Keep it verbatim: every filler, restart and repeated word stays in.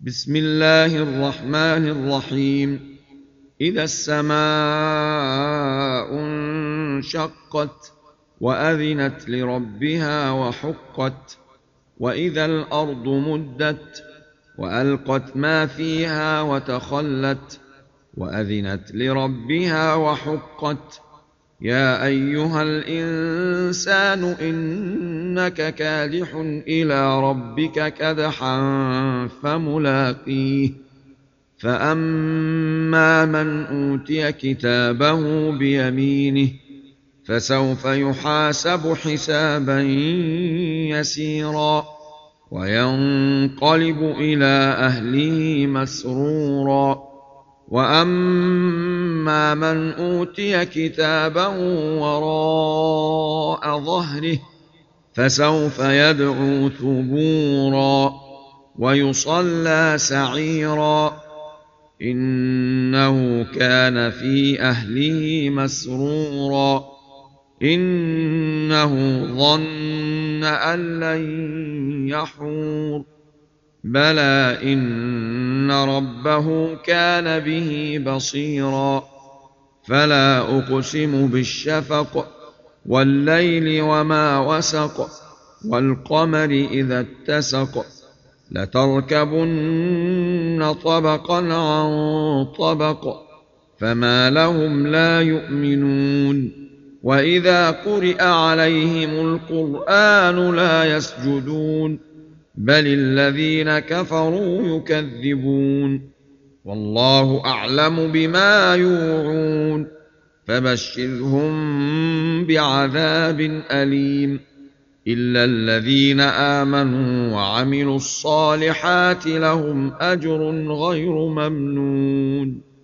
بسم الله الرحمن الرحيم. إذا السماء انشقت وأذنت لربها وحقت، وإذا الأرض مدت وألقت ما فيها وتخلت، وأذنت لربها وحقت. يا أيها الإنسان إنك كادح إلى ربك كدحا فملاقيه. فأما من أوتي كتابه بيمينه فسوف يحاسب حسابا يسيرا، وينقلب إلى أهله مسرورا. وأما من أوتي كتابه وراء ظهره فسوف يدعو ثبورا ويصلى سعيرا، إنه كان في أهله مسرورا، إنه ظن أن لن يحور. بلى إن ربه كان به بصيرا. فلا أقسم بالشفق والليل وما وسق، والقمر إذا اتسق، لتركبن طبقا عن طبق، فما لهم لا يؤمنون. وإذا قرئ عليهم القرآن لا يسجدون، بل الذين كفروا يكذبون. والله أعلم بما يوعون، فبشرهم بعذاب أليم، إلا الذين آمنوا وعملوا الصالحات لهم أجر غير ممنون.